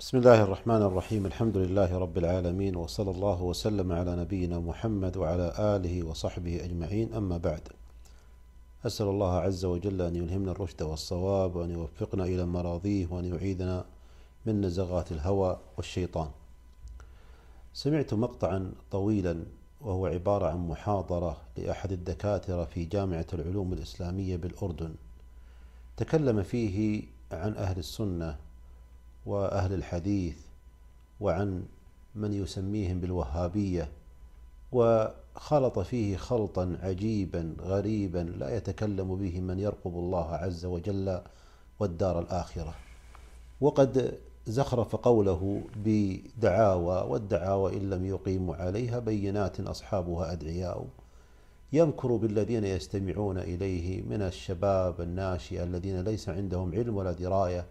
بسم الله الرحمن الرحيم. الحمد لله رب العالمين، وصلى الله وسلم على نبينا محمد وعلى آله وصحبه أجمعين. أما بعد، أسأل الله عز وجل أن يلهمنا الرشد والصواب، وأن يوفقنا إلى مراضيه، وأن يعيذنا من نزغات الهوى والشيطان. سمعت مقطعا طويلا وهو عبارة عن محاضرة لأحد الدكاترة في جامعة العلوم الإسلامية بالأردن، تكلم فيه عن أهل السنة وأهل الحديث، وعن من يسميهم بالوهابية، وخلط فيه خلطا عجيبا غريبا لا يتكلم به من يرقب الله عز وجل والدار الآخرة. وقد زخرف قوله بدعاوى، والدعاوى إن لم يقيموا عليها بينات أصحابها أدعياء. يمكر بالذين يستمعون إليه من الشباب الناشئ الذين ليس عندهم علم ولا دراية،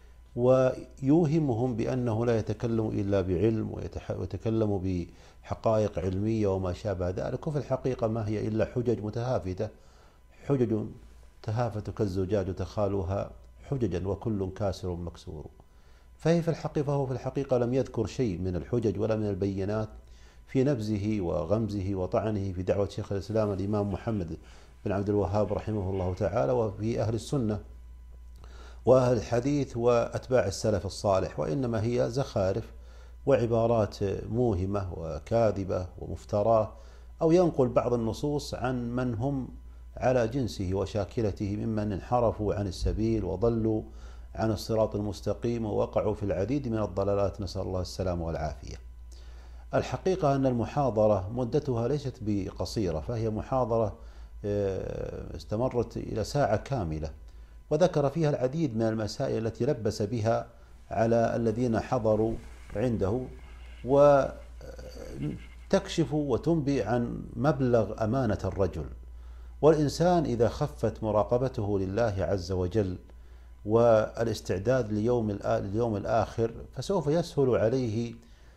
ويوهمهم بأنه لا يتكلم إلا بعلم ويتكلم بحقائق علمية وما شابه ذلك، وفي الحقيقة ما هي إلا حجج متهافتة، حجج تهافت كالزجاج تخالها حججا وكل كاسر مكسور. فهو في الحقيقة لم يذكر شيء من الحجج ولا من البينات في نبزه وغمزه وطعنه في دعوة شيخ الإسلام الإمام محمد بن عبد الوهاب رحمه الله تعالى، وفي أهل السنة وأهل الحديث وأتباع السلف الصالح، وإنما هي زخارف وعبارات موهمة وكاذبة ومفتراة، أو ينقل بعض النصوص عن من هم على جنسه وشاكلته ممن انحرفوا عن السبيل وضلوا عن الصراط المستقيم ووقعوا في العديد من الضلالات، نسأل الله السلامة والعافية. الحقيقة أن المحاضرة مدتها ليست بقصيرة، فهي محاضرة استمرت إلى ساعة كاملة، وذكر فيها العديد من المسائل التي لبس بها على الذين حضروا عنده، وتكشف وتنبئ عن مبلغ أمانة الرجل. والإنسان إذا خفت مراقبته لله عز وجل والاستعداد لليوم الآخر، فسوف يسهل عليه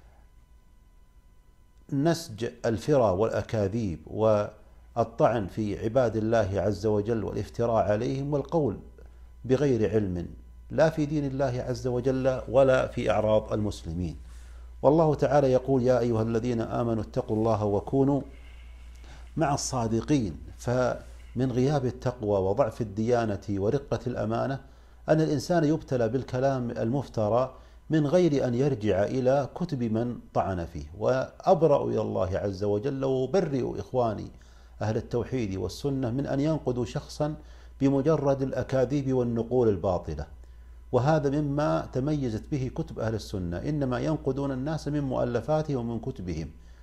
نسج الفرى والأكاذيب والطعن في عباد الله عز وجل والافتراء عليهم والقول بغير علم، لا في دين الله عز وجل ولا في أعراض المسلمين. والله تعالى يقول: يا أيها الذين آمنوا اتقوا الله وكونوا مع الصادقين. فمن غياب التقوى وضعف الديانة ورقة الأمانة أن الإنسان يبتلى بالكلام المفترى من غير أن يرجع إلى كتب من طعن فيه. وأبرأ إلى الله عز وجل وأبرئ إخواني أهل التوحيد والسنة من أن ينقذوا شخصا بمجرد الأكاذيب والنقول الباطلة، وهذا مما تميزت به كتب أهل السنة. إنما ينقذون الناس من مؤلفاتهم ومن كتبهم،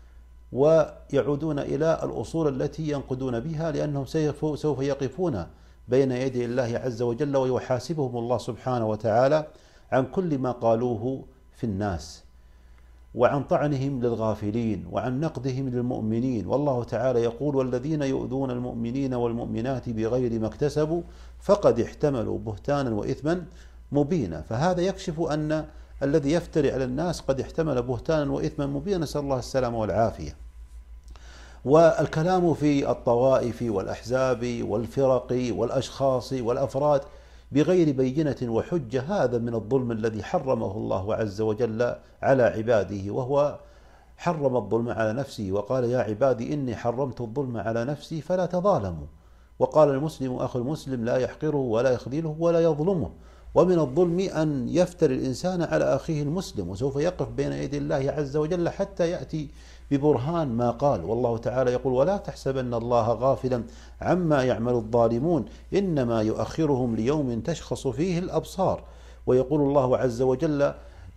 ويعودون إلى الأصول التي ينقذون بها، لأنهم سوف يقفون بين يدي الله عز وجل ويحاسبهم الله سبحانه وتعالى عن كل ما قالوه في الناس، وعن طعنهم للغافلين، وعن نقدهم للمؤمنين. والله تعالى يقول: والذين يؤذون المؤمنين والمؤمنات بغير ما اكتسبوا فقد احتملوا بهتانا وإثما مبينا. فهذا يكشف أن الذي يفتري على الناس قد احتمل بهتانا وإثما مبينا، نسأل الله السلامة والعافية. والكلام في الطوائف والأحزاب والفرق والأشخاص والأفراد بغير بينة وحجة، هذا من الظلم الذي حرمه الله عز وجل على عباده، وهو حرم الظلم على نفسه وقال: يا عبادي إني حرمت الظلم على نفسي فلا تظالموا. وقال: المسلم أخو المسلم لا يحقره ولا يخذله ولا يظلمه. ومن الظلم أن يفتري الإنسان على أخيه المسلم، وسوف يقف بين يدي الله عز وجل حتى يأتي ببرهان ما قال. والله تعالى يقول: ولا تحسبن الله غافلا عما يعمل الظالمون إنما يؤخرهم ليوم تشخص فيه الأبصار. ويقول الله عز وجل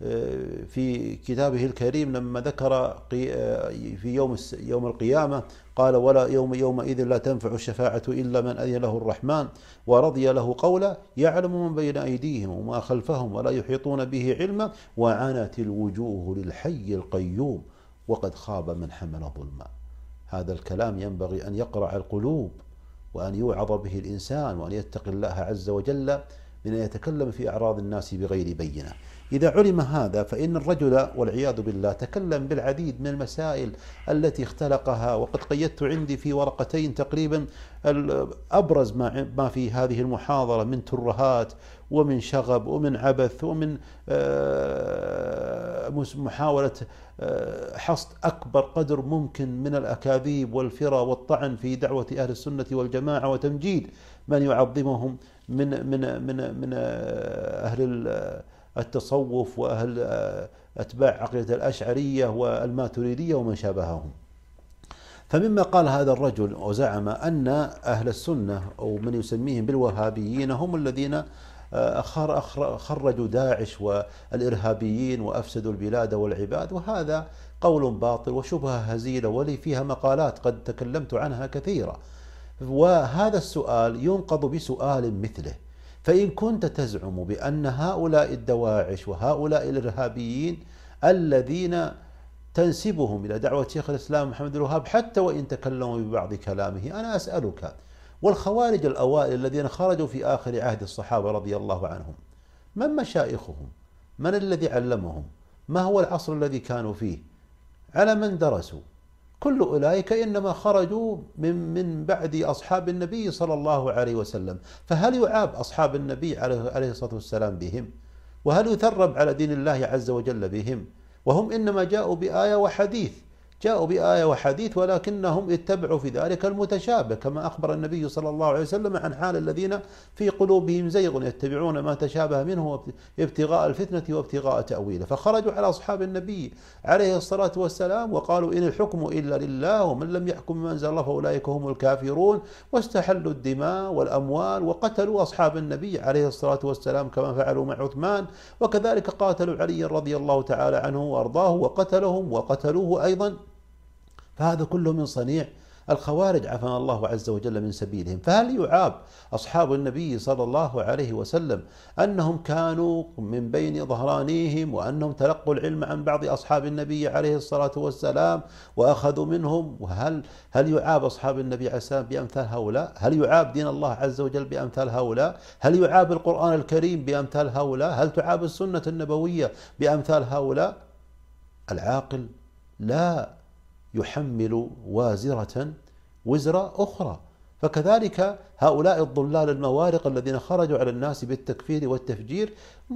في كتابه الكريم لما ذكر في يوم القيامة قال: ولا يومئذ لا تنفع الشفاعة إلا من أذن له الرحمن ورضي له قولا يعلم من بين أيديهم وما خلفهم ولا يحيطون به علما وعنت الوجوه للحي القيوم وقد خاب من حمل ظلما. هذا الكلام ينبغي أن يقرع القلوب، وأن يوعظ به الإنسان، وأن يتقي الله عز وجل من أن يتكلم في أعراض الناس بغير بينة. إذا علم هذا فإن الرجل والعياذ بالله تكلم بالعديد من المسائل التي اختلقها، وقد قيدت عندي في ورقتين تقريبا أبرز ما في هذه المحاضرة من ترهات ومن شغب ومن عبث ومن محاولة حصد أكبر قدر ممكن من الأكاذيب والفرى والطعن في دعوة أهل السنة والجماعة، وتمجيد من يعظمهم من أهل التصوف وأهل أتباع عقيدة الأشعرية والماتريدية ومن شابههم. فمما قال هذا الرجل وزعم أن أهل السنة أو من يسميهم بالوهابيين هم الذين خرجوا داعش والإرهابيين وأفسدوا البلاد والعباد، وهذا قول باطل وشبهة هزيلة ولي فيها مقالات قد تكلمت عنها كثيرا. وهذا السؤال ينقض بسؤال مثله: فإن كنت تزعم بأن هؤلاء الدواعش وهؤلاء الإرهابيين الذين تنسبهم إلى دعوة شيخ الإسلام محمد بن الوهاب حتى وإن تكلموا ببعض كلامه، أنا أسألك، والخوارج الأوائل الذين خرجوا في آخر عهد الصحابة رضي الله عنهم، من مشايخهم؟ من الذي علمهم؟ ما هو العصر الذي كانوا فيه؟ على من درسوا؟ كل أولئك إنما خرجوا من بعد أصحاب النبي صلى الله عليه وسلم، فهل يعاب أصحاب النبي عليه الصلاة والسلام بهم؟ وهل يثرب على دين الله عز وجل بهم؟ وهم إنما جاءوا بآية وحديث، ولكنهم اتبعوا في ذلك المتشابه، كما أخبر النبي صلى الله عليه وسلم عن حال الذين في قلوبهم زيغ يتبعون ما تشابه منه ابتغاء الفتنة وابتغاء تأويله. فخرجوا على أصحاب النبي عليه الصلاة والسلام وقالوا: إن الحكم إلا لله ومن لم يحكم بما أنزل الله فأولئك هم الكافرون، واستحلوا الدماء والأموال وقتلوا أصحاب النبي عليه الصلاة والسلام كما فعلوا مع عثمان، وكذلك قاتلوا علي رضي الله تعالى عنه وأرضاه وقتلهم وقتلوه أيضا. فهذا كله من صنيع الخوارج عافانا الله عز وجل من سبيلهم. فهل يعاب أصحاب النبي صلى الله عليه وسلم أنهم كانوا من بين ظهرانيهم وأنهم تلقوا العلم عن بعض أصحاب النبي عليه الصلاة والسلام وأخذوا منهم؟ وهل يعاب أصحاب النبي عليه السلام بأمثال هؤلاء؟ هل يعاب دين الله عز وجل بأمثال هؤلاء؟ هل يعاب القرآن الكريم بأمثال هؤلاء؟ هل تعاب السنة النبوية بأمثال هؤلاء؟ العاقل لا يحمل وازرة وزر أخرى. فكذلك هؤلاء الضلال الموارق الذين خرجوا على الناس بالتكفير والتفجير،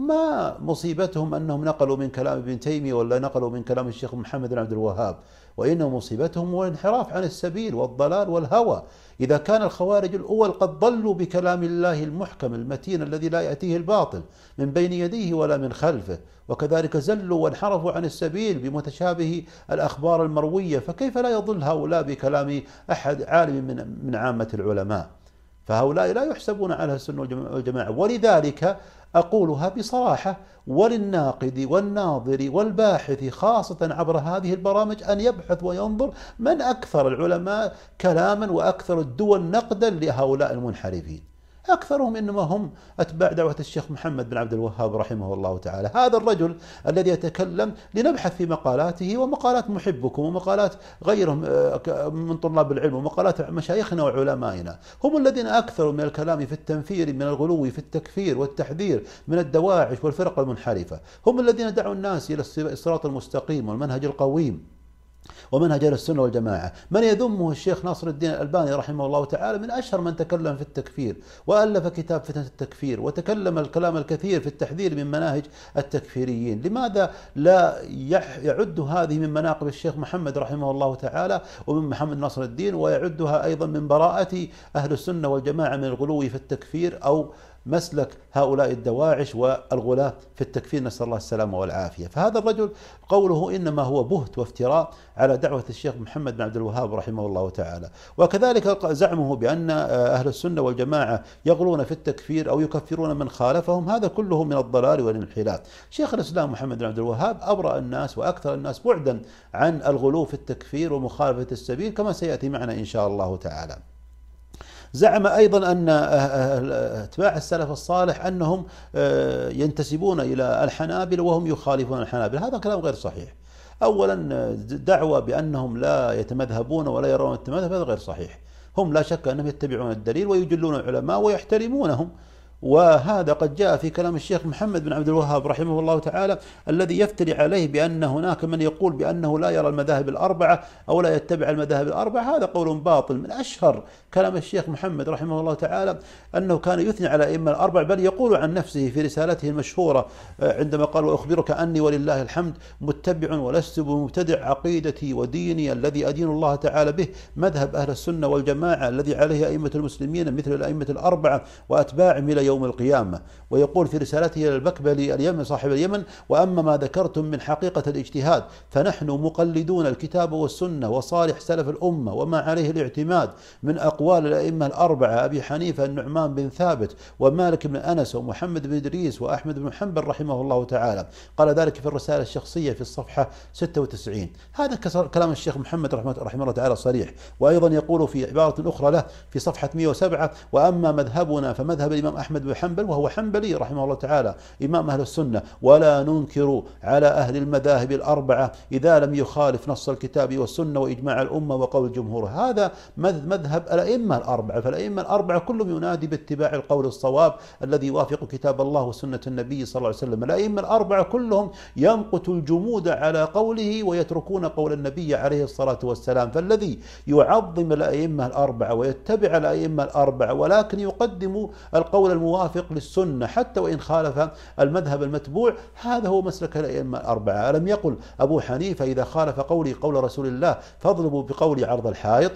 ما مصيبتهم أنهم نقلوا من كلام ابن تيمية ولا نقلوا من كلام الشيخ محمد بن عبد الوهاب، وإن مصيبتهم هو الانحراف عن السبيل والضلال والهوى. إذا كان الخوارج الأول قد ضلوا بكلام الله المحكم المتين الذي لا يأتيه الباطل من بين يديه ولا من خلفه، وكذلك زلوا وانحرفوا عن السبيل بمتشابه الأخبار المروية، فكيف لا يضل هؤلاء بكلام أحد عالم من عامة العلماء؟ فهؤلاء لا يحسبون على السنة والجماعة. ولذلك أقولها بصراحة، وللناقد والناظر والباحث خاصة عبر هذه البرامج أن يبحث وينظر من أكثر العلماء كلاما وأكثر الدول نقدا لهؤلاء المنحرفين. أكثرهم إنما هم أتباع دعوة الشيخ محمد بن عبد الوهاب رحمه الله تعالى. هذا الرجل الذي يتكلم لنبحث في مقالاته ومقالات محبكم ومقالات غيرهم من طلاب العلم ومقالات مشايخنا وعلمائنا، هم الذين أكثروا من الكلام في التنفير من الغلو في التكفير والتحذير من الدواعش والفرق المنحرفة، هم الذين دعوا الناس إلى الصراط المستقيم والمنهج القويم ومنهج السنة والجماعة. من يذمه الشيخ ناصر الدين الألباني رحمه الله تعالى من أشهر من تكلم في التكفير وألف كتاب فتنة التكفير وتكلم الكلام الكثير في التحذير من مناهج التكفيريين. لماذا لا يعد هذه من مناقب الشيخ محمد رحمه الله تعالى ومن محمد ناصر الدين، ويعدها أيضا من براءة أهل السنة والجماعة من الغلو في التكفير أو مسلك هؤلاء الدواعش والغلاة في التكفير، نسأل الله السلامة والعافية. فهذا الرجل قوله إنما هو بهت وافتراء على دعوة الشيخ محمد بن عبد الوهاب رحمه الله تعالى. وكذلك زعمه بأن أهل السنة والجماعة يغلون في التكفير أو يكفرون من خالفهم، هذا كله من الضلال والانحلال. شيخ الإسلام محمد بن عبد الوهاب أبرأ الناس وأكثر الناس بعدا عن الغلو في التكفير ومخالفة السبيل كما سيأتي معنا إن شاء الله تعالى. زعم أيضا أن أتباع السلف الصالح أنهم ينتسبون إلى الحنابلة وهم يخالفون الحنابلة، هذا كلام غير صحيح. أولا دعوة بأنهم لا يتمذهبون ولا يرون التمذهب هذا غير صحيح. هم لا شك أنهم يتبعون الدليل ويجلون العلماء ويحترمونهم، وهذا قد جاء في كلام الشيخ محمد بن عبد الوهاب رحمه الله تعالى الذي يفتري عليه بأن هناك من يقول بأنه لا يرى المذاهب الأربعة أو لا يتبع المذاهب الأربعة. هذا قول باطل. من أشهر كلام الشيخ محمد رحمه الله تعالى أنه كان يثني على الأئمة الأربعة، بل يقول عن نفسه في رسالته المشهورة عندما قال: وأخبرك أني ولله الحمد متبع ولست بمبتدع، عقيدتي وديني الذي أدين الله تعالى به مذهب أهل السنة والجماعة الذي عليه أئمة المسلمين مثل الأئمة الأربعة وأتباعهم إلى يوم القيامة. ويقول في رسالته إلى البكبلي اليمن صاحب اليمن: وأما ما ذكرتم من حقيقة الاجتهاد فنحن مقلدون الكتاب والسنة وصالح سلف الأمة وما عليه الاعتماد من أقوال الأئمة الأربعة أبي حنيفة النعمان بن ثابت ومالك بن أنس ومحمد بن إدريس وأحمد بن حنبل رحمه الله تعالى. قال ذلك في الرسالة الشخصية في الصفحة 96. هذا كلام الشيخ محمد رحمه الله تعالى صريح. وأيضا يقول في عبارة أخرى له في صفحة 107: وأما مذهبنا فمذهب الإمام أحمد بن حنبل، وهو حنبلي رحمه الله تعالى إمام أهل السنة، ولا ننكر على أهل المذاهب الأربعة إذا لم يخالف نص الكتاب والسنة وإجماع الأمة وقول الجمهور. هذا مذهب الأئمة الأربعة. فالأئمة الأربعة كلهم ينادي باتباع القول الصواب الذي يوافق كتاب الله وسنة النبي صلى الله عليه وسلم. الأئمة الأربعة كلهم يمقت الجمود على قوله ويتركون قول النبي عليه الصلاة والسلام. فالذي يعظم الأئمة الأربعة ويتبع الأئمة الأربعة ولكن يقدم القول الموافق للسنة حتى وإن خالف المذهب المتبوع، هذا هو مسلك الأئمة الأربعة. ألم يقل أبو حنيفة: إذا خالف قولي قول رسول الله فاضربوا بقولي عرض الحائط؟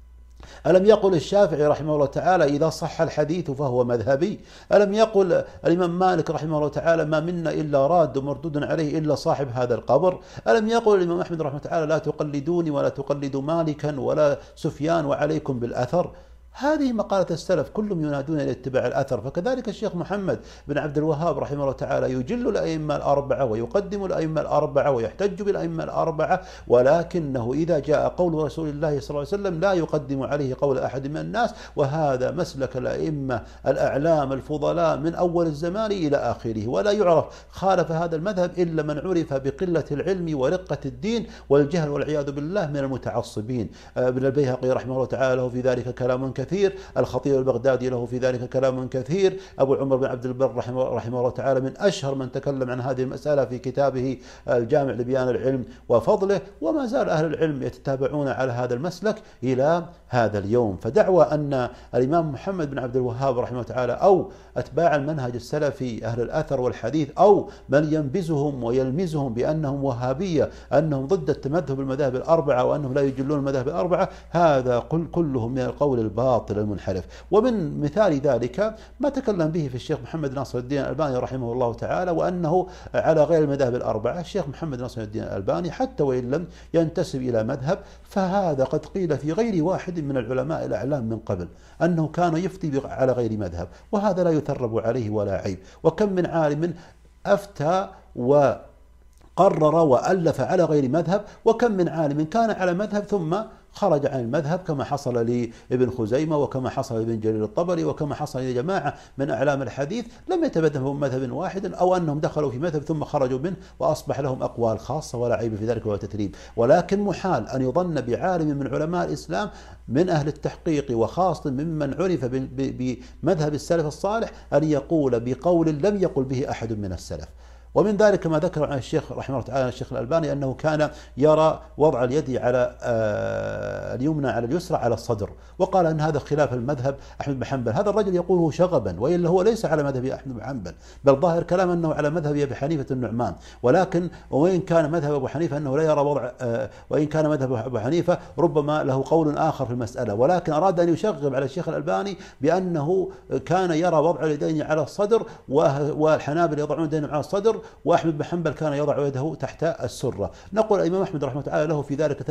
ألم يقل الشافعي رحمه الله تعالى: إذا صح الحديث فهو مذهبي؟ ألم يقل الإمام مالك رحمه الله تعالى: ما منا إلا راد ومردود عليه إلا صاحب هذا القبر؟ ألم يقل الإمام أحمد رحمه الله تعالى: لا تقلدوني ولا تقلدوا مالكا ولا سفيان وعليكم بالأثر؟ هذه مقالة السلف كلهم ينادون إلى اتباع الأثر. فكذلك الشيخ محمد بن عبد الوهاب رحمه الله تعالى يجل الأئمة الأربعة ويقدم الأئمة الأربعة ويحتج بالأئمة الأربعة، ولكنه إذا جاء قول رسول الله صلى الله عليه وسلم لا يقدم عليه قول أحد من الناس. وهذا مسلك الأئمة الأعلام الفضلاء من أول الزمان إلى آخره، ولا يعرف خالف هذا المذهب إلا من عرف بقلة العلم ورقة الدين والجهل والعياذ بالله من المتعصبين. ابن البيهقي رحمه الله تعالى له في ذلك كلام كثير، الخطيب البغدادي له في ذلك كلام كثير، أبو عمر بن عبد البر رحمه الله تعالى من أشهر من تكلم عن هذه المسألة في كتابه الجامع لبيان العلم وفضله. وما زال أهل العلم يتتابعون على هذا المسلك إلى هذا اليوم. فدعوى أن الإمام محمد بن عبد الوهاب رحمه الله تعالى أو أتباع المنهج السلفي أهل الأثر والحديث أو من ينبزهم ويلمزهم بأنهم وهابية، أنهم ضد التمذهب بالمذاهب الأربعة وأنهم لا يجلون المذاهب الأربعة، هذا كلهم من القول الباطل المنحرف. ومن مثال ذلك ما تكلم به في الشيخ محمد ناصر الدين الألباني رحمه الله تعالى، وأنه على غير المذاهب الأربعة. الشيخ محمد ناصر الدين الألباني حتى وإن لم ينتسب إلى مذهب، فهذا قد قيل في غير واحد من العلماء الأعلام من قبل أنه كان يفتي على غير مذهب، وهذا لا يثرب عليه ولا عيب. وكم من عالم أفتى وقرر وألف على غير مذهب، وكم من عالم كان على مذهب ثم خرج عن المذهب، كما حصل لابن خزيمة وكما حصل لابن جرير الطبري وكما حصل لجماعة من أعلام الحديث لم يتبدلوا من مذهب واحد، أو أنهم دخلوا في مذهب ثم خرجوا منه وأصبح لهم أقوال خاصة ولا عيب في ذلك ولا تثريب. ولكن محال أن يظن بعالم من علماء الإسلام من أهل التحقيق وخاصة ممن عرف بمذهب السلف الصالح أن يقول بقول لم يقل به أحد من السلف. ومن ذلك ما ذكر عن الشيخ رحمه الله تعالى الشيخ الألباني أنه كان يرى وضع اليد على اليمنى على اليسرى على الصدر، وقال أن هذا خلاف المذهب أحمد بن حنبل. هذا الرجل يقوله شغبا، وإلا هو ليس على مذهب أحمد بن حنبل، بل ظاهر كلام أنه على مذهب أبي حنيفة النعمان. ولكن وإن كان مذهب أبو حنيفة أنه لا يرى وضع وإن كان مذهب أبو حنيفة ربما له قول آخر في المسألة، ولكن أراد أن يشغب على الشيخ الألباني بأنه كان يرى وضع اليدين على الصدر، والحنابل يضعون يدينهم على الصدر، وأحمد بن حنبل كان يضع يده تحت السرة. نقول الإمام أحمد رحمه الله تعالى له في ذلك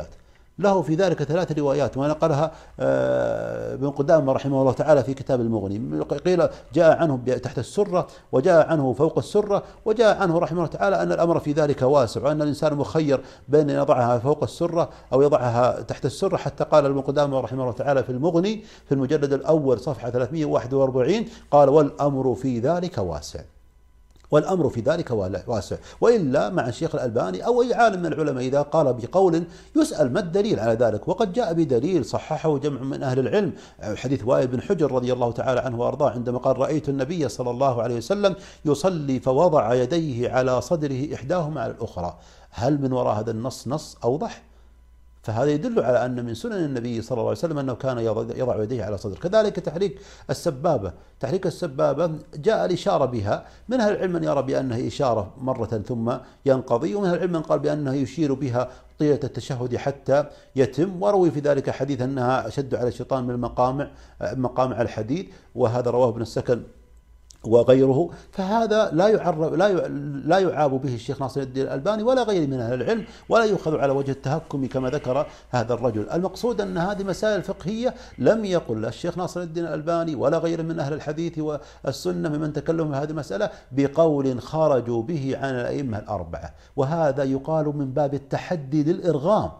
ثلاث روايات ونقلها ابن قدامة رحمه الله تعالى في كتاب المغني. قيل جاء عنه تحت السرة، وجاء عنه فوق السرة، وجاء عنه رحمه الله تعالى أن الأمر في ذلك واسع، وأن الإنسان مخير بين أن يضعها فوق السرة أو يضعها تحت السرة. حتى قال ابن قدامة رحمه الله تعالى في المغني في المجلد الأول صفحة 341 قال: والأمر في ذلك واسع. والأمر في ذلك واسع. وإلا مع الشيخ الألباني أو أي عالم من العلماء إذا قال بقول يسأل ما الدليل على ذلك، وقد جاء بدليل صححه جمع من أهل العلم، حديث وائل بن حجر رضي الله تعالى عنه وأرضاه عندما قال رأيت النبي صلى الله عليه وسلم يصلي فوضع يديه على صدره إحداهما على الأخرى. هل من وراء هذا النص نص أوضح؟ فهذا يدل على أن من سنن النبي صلى الله عليه وسلم أنه كان يضع يديه على صدره. كذلك تحريك السبابة، تحريك السبابة جاء الإشارة بها، من أهل العلم من يرى بأنها إشارة مرة ثم ينقضي، ومن أهل العلم من قال بأنه يشير بها طيلة التشهد حتى يتم، وروي في ذلك حديث أنها أشد على الشيطان من مقامع الحديد، وهذا رواه ابن السكن وغيره. فهذا لا يعاب به الشيخ ناصر الدين الألباني ولا غيره من أهل العلم، ولا يؤخذ على وجه التهكم كما ذكر هذا الرجل. المقصود أن هذه مسائل فقهية لم يقل الشيخ ناصر الدين الألباني ولا غيره من أهل الحديث والسنة ممن تكلموا في هذه المسألة بقول خرجوا به عن الأئمة الأربعة، وهذا يقال من باب التحدي للإرغام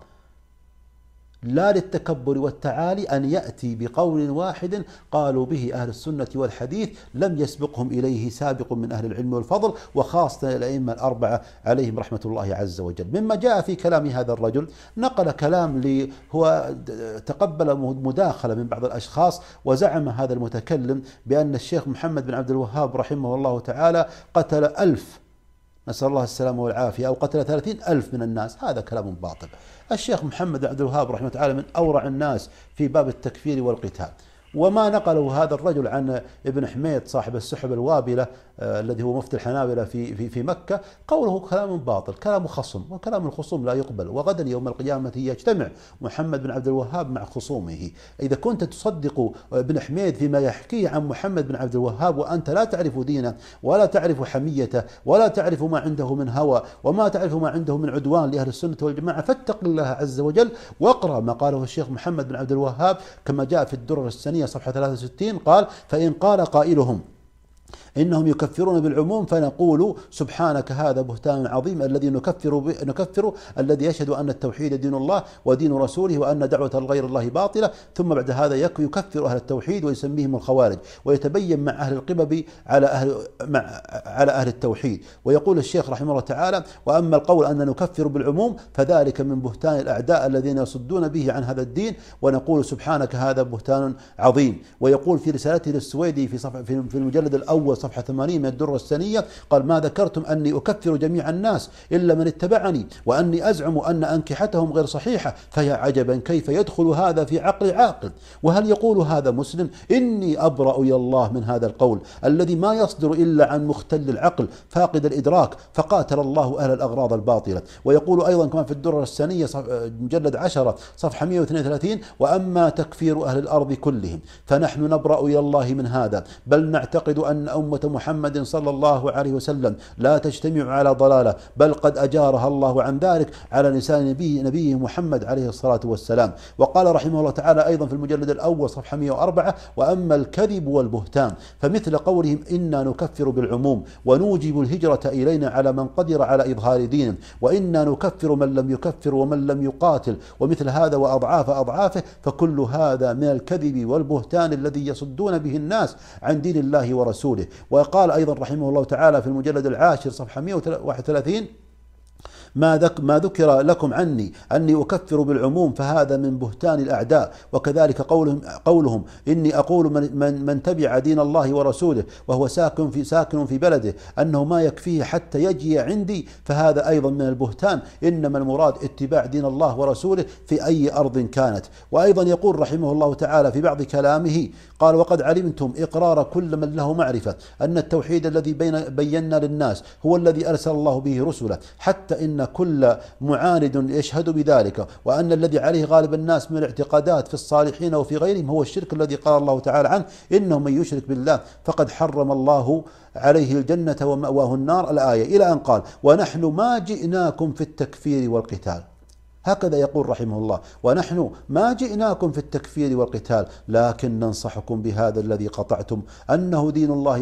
لا للتكبر والتعالي، أن يأتي بقول واحد قالوا به أهل السنة والحديث لم يسبقهم إليه سابق من أهل العلم والفضل، وخاصة الأئمة الأربعة عليهم رحمة الله عز وجل. مما جاء في كلام هذا الرجل، نقل كلام هو تقبل مداخلة من بعض الأشخاص، وزعم هذا المتكلم بأن الشيخ محمد بن عبد الوهاب رحمه الله تعالى قتل 1000، نسأل الله السلامة والعافية، أو قتل 30,000 من الناس. هذا كلام باطل. الشيخ محمد بن عبد الوهاب رحمه الله تعالى من أورع الناس في باب التكفير والقتال، وما نقله هذا الرجل عن ابن حميد صاحب السحب الوابلة الذي هو مفتي الحنابلة في مكة، قوله كلام باطل، كلام خصم، وكلام الخصوم لا يقبل، وغدا يوم القيامة يجتمع محمد بن عبد الوهاب مع خصومه. إذا كنت تصدق ابن حميد فيما يحكيه عن محمد بن عبد الوهاب وأنت لا تعرف دينه ولا تعرف حميته ولا تعرف ما عنده من هوى وما تعرف ما عنده من عدوان لأهل السنة والجماعة، فاتق الله عز وجل واقرأ ما قاله الشيخ محمد بن عبد الوهاب كما جاء في الدرر السنية صفحة 63. قال: فإن قال قائلهم إنهم يكفرون بالعموم فنقول سبحانك هذا بهتان عظيم الذي نكفر الذي يشهد أن التوحيد دين الله ودين رسوله وأن دعوة غير الله باطلة، ثم بعد هذا يكفر أهل التوحيد ويسميهم الخوارج، ويتبين مع أهل القبب على أهل التوحيد. ويقول الشيخ رحمه الله تعالى: وأما القول أن نكفر بالعموم فذلك من بهتان الأعداء الذين يصدون به عن هذا الدين، ونقول سبحانك هذا بهتان عظيم. ويقول في رسالته للسويدي في المجلد الأول صفحة 80 من الدرة السنية: قال: ما ذكرتم أني أكفر جميع الناس إلا من اتبعني وأني أزعم أن أنكحتهم غير صحيحة، فيا عجبا كيف يدخل هذا في عقل عاقل، وهل يقول هذا مسلم؟ إني أبرأ إلى الله من هذا القول الذي ما يصدر إلا عن مختل العقل فاقد الإدراك، فقاتل الله أهل الأغراض الباطلة. ويقول أيضا كما في الدرة السنية مجلد 10 صفحة 132: وأما تكفير أهل الأرض كلهم فنحن نبرأ إلى الله من هذا، بل نعتقد أن أمة محمد صلى الله عليه وسلم لا تجتمع على ضلالة، بل قد أجارها الله عن ذلك على لسان نبيه محمد عليه الصلاة والسلام. وقال رحمه الله تعالى أيضا في المجلد الأول صفحة 104: وأما الكذب والبهتان فمثل قولهم إنا نكفر بالعموم ونوجب الهجرة إلينا على من قدر على إظهار دينه، وإنا نكفر من لم يكفر ومن لم يقاتل، ومثل هذا وأضعاف أضعافه، فكل هذا من الكذب والبهتان الذي يصدون به الناس عن دين الله ورسوله. وقال أيضا رحمه الله تعالى في المجلد العاشر صفحة 131: ما ذكر لكم عني أني أكفر بالعموم فهذا من بهتان الأعداء. وكذلك قولهم إني أقول من تبع دين الله ورسوله وهو ساكن في بلده أنه ما يكفيه حتى يجي عندي، فهذا أيضا من البهتان، إنما المراد اتباع دين الله ورسوله في أي أرض كانت. وأيضا يقول رحمه الله تعالى في بعض كلامه: قال: وقد علمتم إقرار كل من له معرفة أن التوحيد الذي بينا للناس هو الذي أرسل الله به رسله، حتى إن كل معاند يشهد بذلك، وأن الذي عليه غالب الناس من الاعتقادات في الصالحين وفي غيرهم هو الشرك الذي قال الله تعالى عنه: إنه من يشرك بالله فقد حرم الله عليه الجنة ومأواه النار، الآية، إلى أن قال: ونحن ما جئناكم في التكفير والقتال. هكذا يقول رحمه الله: ونحن ما جئناكم في التكفير والقتال، لكن ننصحكم بهذا الذي قطعتم أنه دين الله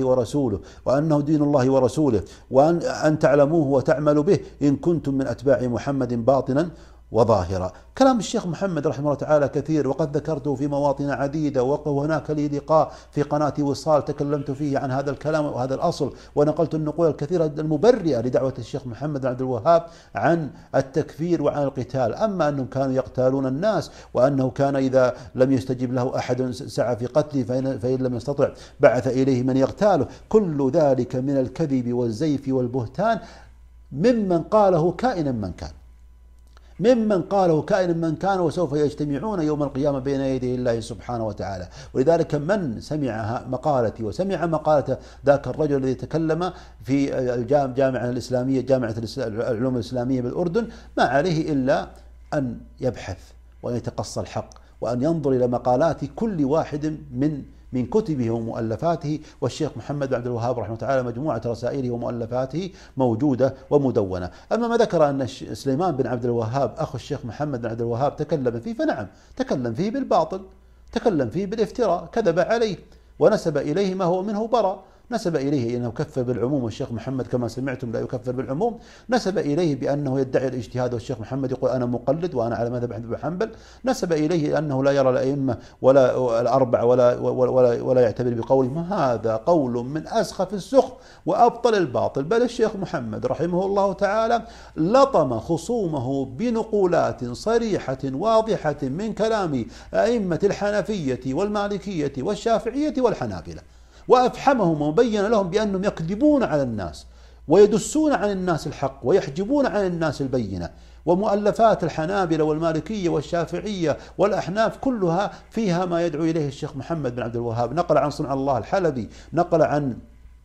ورسوله، وأن تعلموه وتعملوا به إن كنتم من أتباع محمد باطنا وظاهرا. كلام الشيخ محمد رحمه الله تعالى كثير، وقد ذكرته في مواطن عديدة، وهناك لي لقاء في قناة وصال تكلمت فيه عن هذا الكلام وهذا الأصل، ونقلت النقول الكثيرة المبرئة لدعوة الشيخ محمد بن عبد الوهاب عن التكفير وعن القتال. أما أنهم كانوا يقتالون الناس، وأنه كان إذا لم يستجب له أحد سعى في قتله، فإن لم يستطع بعث إليه من يغتاله، كل ذلك من الكذب والزيف والبهتان ممن قاله كائنا من كان، ممن قاله كائنا من كان، وسوف يجتمعون يوم القيامة بين يدي الله سبحانه وتعالى. ولذلك من سمع مقالتي وسمع مقالة ذاك الرجل الذي تكلم في الجامعة الإسلامية، جامعة العلوم الإسلامية بالأردن، ما عليه إلا أن يبحث وأن يتقصى الحق، وأن ينظر إلى مقالات كل واحد من كتبه ومؤلفاته. والشيخ محمد بن عبد الوهاب رحمه الله تعالى مجموعة رسائله ومؤلفاته موجودة ومدونة. أما ما ذكر أن سليمان بن عبد الوهاب أخو الشيخ محمد بن عبد الوهاب تكلم فيه، فنعم تكلم فيه بالباطل، تكلم فيه بالافتراء، كذب عليه ونسب إليه ما هو منه برأ. نسب إليه أنه كفر بالعموم، والشيخ محمد كما سمعتم لا يكفر بالعموم. نسب إليه بأنه يدعي الاجتهاد، والشيخ محمد يقول أنا مقلد وأنا على مذهب أحمد بن حنبل. نسب إليه أنه لا يرى الأئمة ولا الأربع ولا يعتبر بقولهم. هذا قول من أسخف السخف وأبطل الباطل. بل الشيخ محمد رحمه الله تعالى لطم خصومه بنقولات صريحة واضحة من كلام أئمة الحنفية والمالكية والشافعية والحنابلة، وأفحمهم وبين لهم بأنهم يكذبون على الناس ويدسون عن الناس الحق ويحجبون عن الناس البينة. ومؤلفات الحنابلة والمالكية والشافعية والأحناف كلها فيها ما يدعو إليه الشيخ محمد بن عبد الوهاب. نقل عن صنع الله الحلبي، نقل عن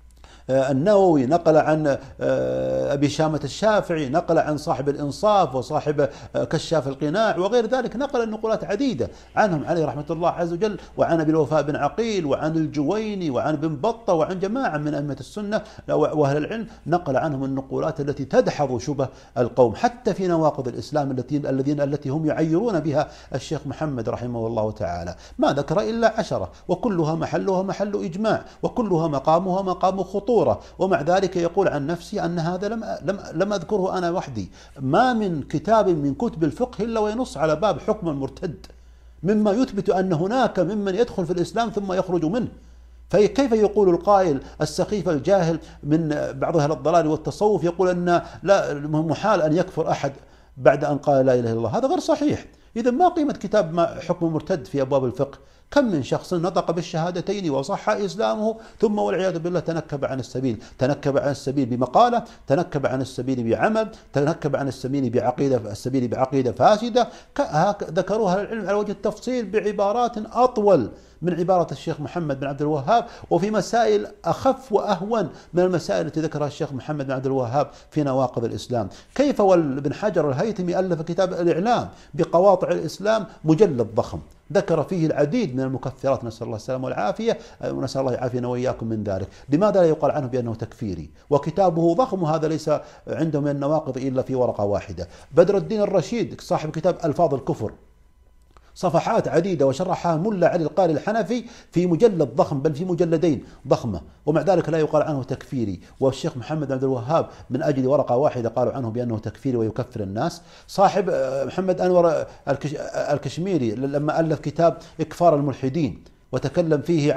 النووي، نقل عن أبي شامة الشافعي، نقل عن صاحب الإنصاف وصاحب كشاف القناع وغير ذلك. نقل النقولات عديدة عنهم عليه رحمة الله عز وجل، وعن أبي الوفاء بن عقيل، وعن الجويني، وعن بن بطة، وعن جماعة من أئمة السنة وأهل العلم. نقل عنهم النقولات التي تدحض شبه القوم، حتى في نواقض الإسلام التي هم يعيرون بها الشيخ محمد رحمه الله تعالى. ما ذكر إلا 10، وكلها محلها محل إجماع، وكلها مقامها مقام خطوة. ومع ذلك يقول عن نفسي أن هذا لم أذكره أنا وحدي. ما من كتاب من كتب الفقه إلا وينص على باب حكم المرتد، مما يثبت أن هناك ممن يدخل في الإسلام ثم يخرج منه. فكيف يقول القائل السخيف الجاهل من بعض أهل الضلال والتصوف يقول أن لا محال أن يكفر أحد بعد أن قال لا إله إلا الله؟ هذا غير صحيح. إذا ما قيمة كتاب حكم المرتد في أبواب الفقه؟ كم من شخص نطق بالشهادتين وصح إسلامه ثم والعياذ بالله تنكب عن السبيل، تنكب عن السبيل بمقالة، تنكب عن السبيل بعمل، تنكب عن السبيل بعقيدة فاسدة. ذكروها العلم على وجه التفصيل بعبارات أطول من عبارة الشيخ محمد بن عبد الوهاب، وفي مسائل أخف وأهون من المسائل التي ذكرها الشيخ محمد بن عبد الوهاب في نواقض الإسلام. كيف وابن حجر الهيثمي ألف كتاب الإعلام بقواطع الإسلام، مجلد ضخم ذكر فيه العديد من المكفرات، نسأل الله السلامة والعافية، ونسأل الله يعافينا وإياكم من ذلك. لماذا لا يقال عنه بأنه تكفيري وكتابه ضخم؟ وهذا ليس عنده من النواقض إلا في ورقة واحدة. بدر الدين الرشيد صاحب كتاب ألفاظ الكفر، صفحات عديدة وشرحها ملا علي القاري الحنفي في مجلد ضخم، بل في مجلدين ضخمة، ومع ذلك لا يقال عنه تكفيري. والشيخ محمد بن عبد الوهاب من أجل ورقة واحدة قالوا عنه بأنه تكفيري ويكفر الناس. صاحب محمد أنور الكشميري لما ألف كتاب إكفار الملحدين وتكلم فيه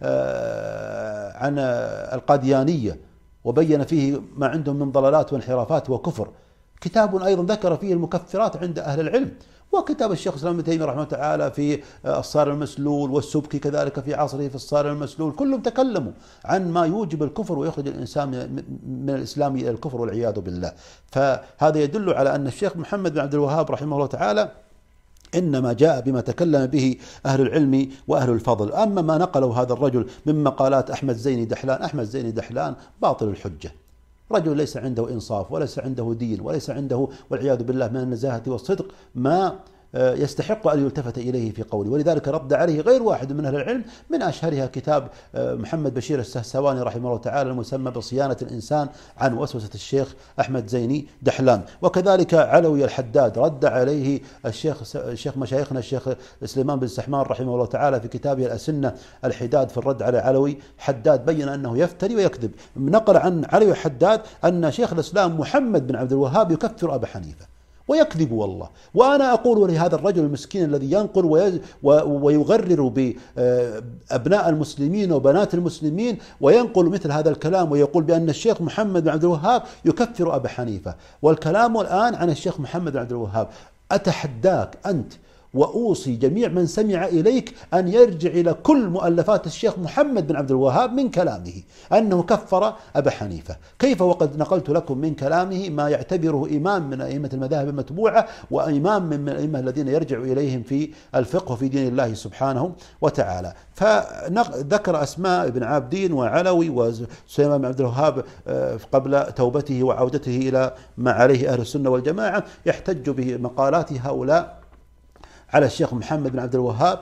عن القاديانية وبين فيه ما عندهم من ضلالات وانحرافات وكفر، كتاب أيضا ذكر فيه المكفرات عند أهل العلم. وكتاب الشيخ الإسلام ابن تيمية رحمه الله تعالى في الصارم المسلول، والسبكي كذلك في عصره في الصارم المسلول، كلهم تكلموا عن ما يوجب الكفر ويخرج الإنسان من الإسلام إلى الكفر والعياذ بالله. فهذا يدل على أن الشيخ محمد بن عبد الوهاب رحمه الله تعالى إنما جاء بما تكلم به أهل العلم وأهل الفضل. أما ما نقله هذا الرجل من مقالات أحمد زيني دحلان، أحمد زيني دحلان باطل الحجة، رجل ليس عنده إنصاف وليس عنده دين وليس عنده والعياذ بالله من النزاهة والصدق ما يستحق أن يلتفت إليه في قوله. ولذلك رد عليه غير واحد من أهل العلم، من أشهرها كتاب محمد بشير السهسواني رحمه الله تعالى المسمى بصيانة الإنسان عن وسوسة الشيخ أحمد زيني دحلان. وكذلك علوي الحداد رد عليه الشيخ مشايخنا الشيخ سليمان بن سحمان رحمه الله تعالى في كتابه الأسنة الحداد في الرد على علوي حداد، بين أنه يفتري ويكذب. نقل عن علوي حداد أن شيخ الإسلام محمد بن عبد الوهاب يكفر أبا حنيفة، ويكذب والله. وأنا أقول لهذا الرجل المسكين الذي ينقل ويغرر بأبناء المسلمين وبنات المسلمين وينقل مثل هذا الكلام ويقول بأن الشيخ محمد بن عبد الوهاب يكفر أبا حنيفة، والكلام الآن عن الشيخ محمد بن عبد الوهاب. أتحداك أنت وأوصي جميع من سمع إليك أن يرجع إلى كل مؤلفات الشيخ محمد بن عبد الوهاب من كلامه أنه كفر أبا حنيفة. كيف وقد نقلت لكم من كلامه ما يعتبره إمام من أئمة المذاهب المتبوعة وإمام من الأئمة الذين يرجع إليهم في الفقه في دين الله سبحانه وتعالى. فذكر أسماء بن عابدين وعلوي وسليمان بن عبد الوهاب قبل توبته وعودته إلى ما عليه أهل السنة والجماعة، يحتج بمقالات هؤلاء على الشيخ محمد بن عبد الوهاب،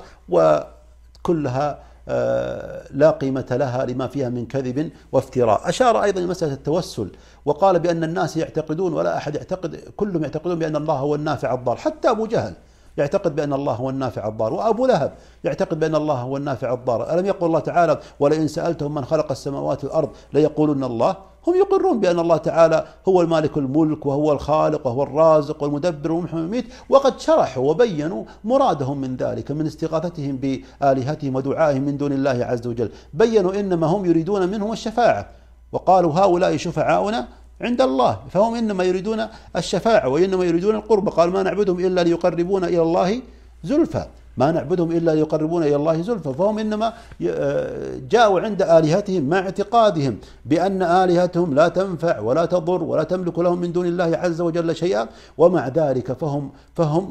وكلها لا قيمة لها لما فيها من كذب وافتراء. أشار أيضا لمسألة التوسل وقال بأن الناس يعتقدون ولا أحد يعتقد، كلهم يعتقدون بأن الله هو النافع الضار، حتى أبو جهل يعتقد بأن الله هو النافع الضار، وأبو لهب يعتقد بأن الله هو النافع الضار. ألم يقول الله تعالى ولئن سألتهم من خلق السماوات والأرض ليقولن الله؟ هم يقرون بأن الله تعالى هو المالك الملك وهو الخالق وهو الرازق والمدبر والمحيي والمميت، وقد شرحوا وبينوا مرادهم من ذلك من استغاثتهم بآلهتهم ودعائهم من دون الله عز وجل. بينوا إنما هم يريدون منهم الشفاعة، وقالوا هؤلاء شفعاؤنا عند الله، فهم إنما يريدون الشفاعة وإنما يريدون القرب. قال ما نعبدهم إلا ليقربونا إلى الله زلفى، ما نعبدهم إلا ليقربون إلى الله زلفى. فهم إنما جاءوا عند آلهتهم مع اعتقادهم بأن آلهتهم لا تنفع ولا تضر ولا تملك لهم من دون الله عز وجل شيئا، ومع ذلك فهم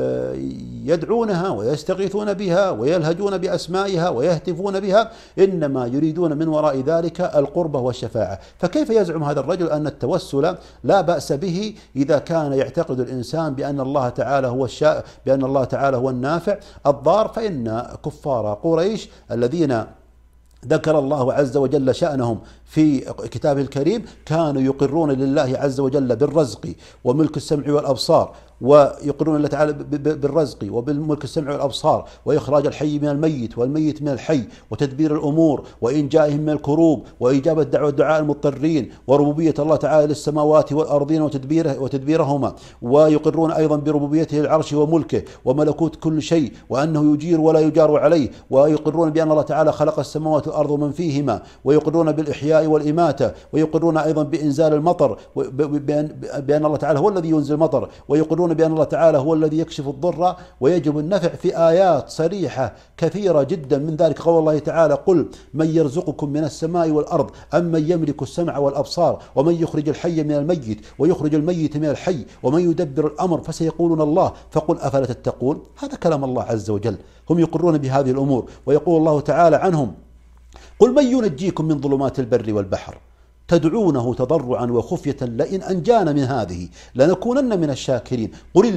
يدعونها ويستغيثون بها ويلهجون بأسمائها ويهتفون بها، إنما يريدون من وراء ذلك القربة والشفاعة. فكيف يزعم هذا الرجل أن التوسل لا بأس به إذا كان يعتقد الإنسان بأن الله تعالى هو بأن الله تعالى هو النافع الضار؟ فإن كفار قريش الذين ذكر الله عز وجل شأنهم في كتابه الكريم كانوا يقرون لله عز وجل بالرزق وملك السمع والأبصار، ويقرون الله تعالى بالرزق وبالملك السمع والأبصار وإخراج الحي من الميت والميت من الحي وتدبير الأمور وإنجائهم من الكروب وإجابة دعاء المضطرين وربوبية الله تعالى للسماوات والأرضين وتدبيرهما، ويقرون أيضا بربوبيته للعرش وملكه وملكوت كل شيء وأنه يجير ولا يجار عليه، ويقرون بأن الله تعالى خلق السماوات والأرض ومن فيهما، ويقرون بالإحياء والإماتة، ويقرون أيضا بإنزال المطر بأن الله تعالى هو الذي ينزل المطر، ويقرون بأن الله تعالى هو الذي يكشف الضر ويجب النفع في آيات صريحة كثيرة جدا. من ذلك قول الله تعالى قل من يرزقكم من السماء والأرض أم من يملك السمع والأبصار ومن يخرج الحي من الميت ويخرج الميت من الحي ومن يدبر الأمر فسيقولون الله فقل أفلا تتقون. هذا كلام الله عز وجل، هم يقرون بهذه الأمور. ويقول الله تعالى عنهم قل من ينجيكم من ظلمات البر والبحر تدعونه تضرعا وخفية لئن أنجانا من هذه لنكونن من الشاكرين قل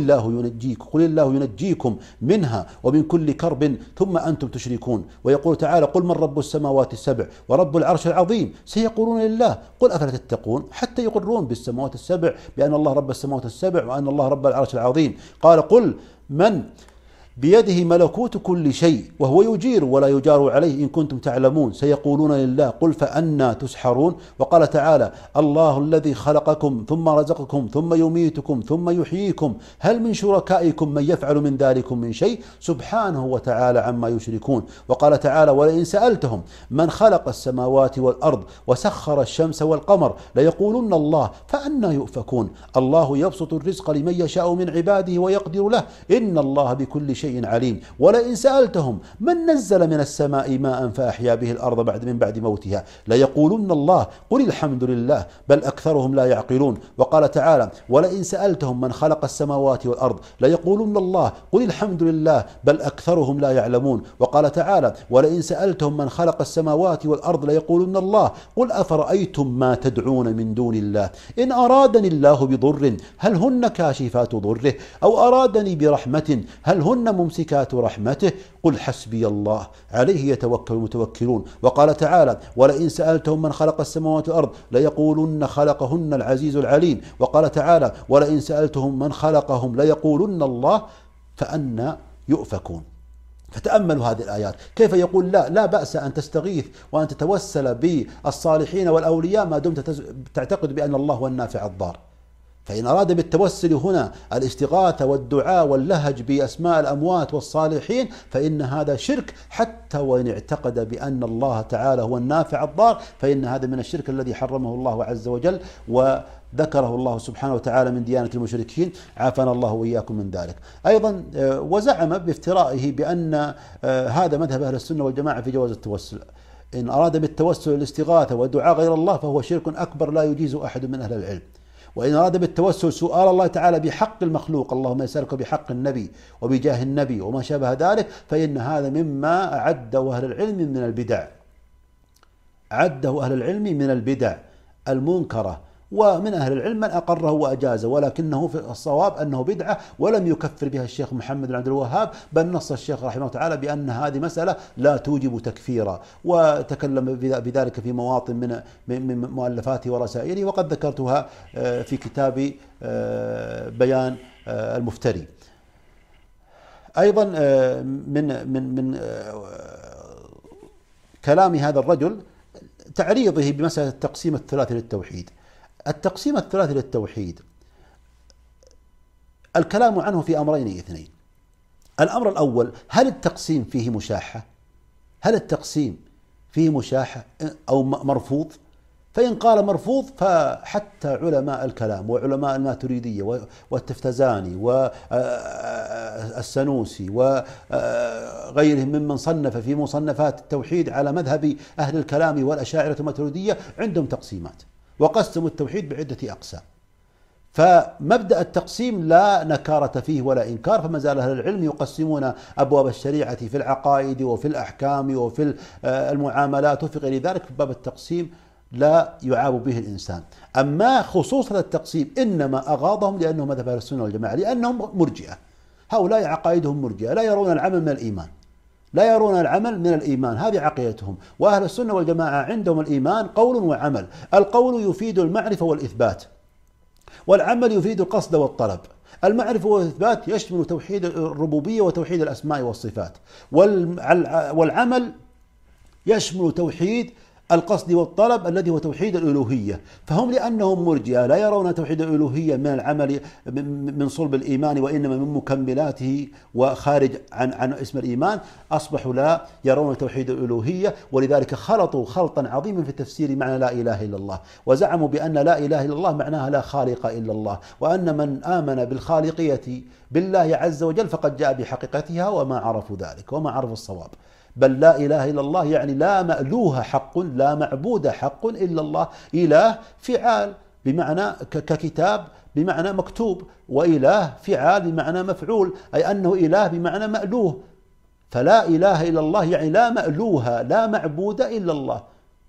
الله ينجيكم منها ومن كل كرب ثم أنتم تشركون. ويقول تعالى قل من رب السماوات السبع ورب العرش العظيم سيقولون لله قل أفلا تتقون، حتى يقرون بالسماوات السبع بأن الله رب السماوات السبع وأن الله رب العرش العظيم. قال قل من بيده ملكوت كل شيء وهو يجير ولا يجار عليه إن كنتم تعلمون سيقولون لله قل فأنى تسحرون. وقال تعالى الله الذي خلقكم ثم رزقكم ثم يميتكم ثم يحييكم هل من شركائكم من يفعل من ذلكم من شيء سبحانه وتعالى عما يشركون. وقال تعالى ولئن سألتهم من خلق السماوات والأرض وسخر الشمس والقمر ليقولن الله فأنى يؤفكون. الله يبسط الرزق لمن يشاء من عباده ويقدر له إن الله بكل شيء عليم. ولئن سألتهم من نزل من السماء ماء فأحيا به الأرض من بعد موتها ليقولن الله قل الحمد لله بل أكثرهم لا يعقلون. وقال تعالى ولئن سألتهم من خلق السماوات والأرض ليقولن الله قل الحمد لله بل أكثرهم لا يعلمون. وقال تعالى ولئن سألتهم من خلق السماوات والأرض ليقولن الله قل أفرأيتم ما تدعون من دون الله إن أرادني الله بضر هل هن كاشفات ضره أو أرادني برحمة هل هن ممسكات رحمته قل حسبي الله عليه يتوكل المتوكلون. وقال تعالى ولئن سألتهم من خلق السماوات والأرض ليقولن خلقهن العزيز العليم. وقال تعالى ولئن سألتهم من خلقهم ليقولن الله فأنى يؤفكون. فتأملوا هذه الآيات كيف يقول لا بأس أن تستغيث وأن تتوسل بالصالحين والأولياء ما دمت تعتقد بأن الله هو النافع الضار. فإن أراد بالتوسل هنا الاستغاثة والدعاء واللهج بأسماء الأموات والصالحين فإن هذا شرك، حتى وإن اعتقد بأن الله تعالى هو النافع الضار، فإن هذا من الشرك الذي حرمه الله عز وجل وذكره الله سبحانه وتعالى من ديانة المشركين، عافانا الله وإياكم من ذلك. أيضا وزعم بافترائه بأن هذا مذهب أهل السنة والجماعة في جواز التوسل. إن أراد بالتوسل الاستغاثة ودعاء غير الله فهو شرك أكبر لا يجيزه أحد من أهل العلم. وإن أراد بالتوسل سؤال الله تعالى بحق المخلوق، اللهم يسألك بحق النبي وبجاه النبي وما شابه ذلك، فإن هذا مما أعده أهل العلم من البدع، عده أهل العلم من البدع المنكرة. ومن أهل العلم من أقره وأجازه، ولكنه في الصواب أنه بدعة ولم يكفر بها الشيخ محمد بن عبد الوهاب، بل نص الشيخ رحمه الله تعالى بأن هذه مسألة لا توجب تكفيرا، وتكلم بذلك في مواطن من مؤلفاته ورسائله، وقد ذكرتها في كتاب بيان المفتري. أيضا من كلام هذا الرجل تعريضه بمسألة التقسيم الثلاثي للتوحيد. التقسيم الثلاثي للتوحيد الكلام عنه في أمرين اثنين. الأمر الأول، هل التقسيم فيه مشاحة؟ هل التقسيم فيه مشاحة أو مرفوض؟ فإن قال مرفوض فحتى علماء الكلام وعلماء الماتريدية والتفتزاني والسنوسي وغيرهم ممن صنف في مصنفات التوحيد على مذهب أهل الكلام والأشاعرة الماتريدية عندهم تقسيمات، وقسموا التوحيد بعدة أقسام. فمبدأ التقسيم لا نكارة فيه ولا إنكار، فما زال أهل العلم يقسمون أبواب الشريعة في العقائد وفي الأحكام وفي المعاملات وفي غير ذلك. في باب التقسيم لا يعاب به الإنسان. أما خصوص هذا التقسيم إنما أغاضهم لأنهم مذهب أهل السنة والجماعة، لأنهم مرجئة. هؤلاء عقائدهم مرجئة، لا يرون العمل من الإيمان، لا يرون العمل من الإيمان، هذه عقيدتهم. وأهل السنة والجماعة عندهم الإيمان قول وعمل، القول يفيد المعرفة والإثبات، والعمل يفيد القصد والطلب. المعرفة والإثبات يشمل توحيد الربوبية وتوحيد الأسماء والصفات، والعمل يشمل توحيد القصد والطلب الذي هو توحيد الألوهية. فهم لأنهم مرجئة لا يرون توحيد الألوهية من العمل من صلب الإيمان، وإنما من مكملاته وخارج عن اسم الإيمان، أصبحوا لا يرون توحيد الألوهية، ولذلك خلطوا خلطا عظيما في تفسير معنى لا إله إلا الله، وزعموا بأن لا إله إلا الله معناها لا خالق إلا الله، وأن من آمن بالخالقية بالله عز وجل فقد جاء بحقيقتها، وما عرفوا ذلك وما عرفوا الصواب. بل لا إله إلا الله يعني لا مألوه حق، لا معبود حق إلا الله. إله فعال بمعنى ككتاب بمعنى مكتوب، وإله فعال بمعنى مفعول، أي أنه إله بمعنى مألوه. فلا إله إلا الله يعني لا مألوه لا معبود إلا الله.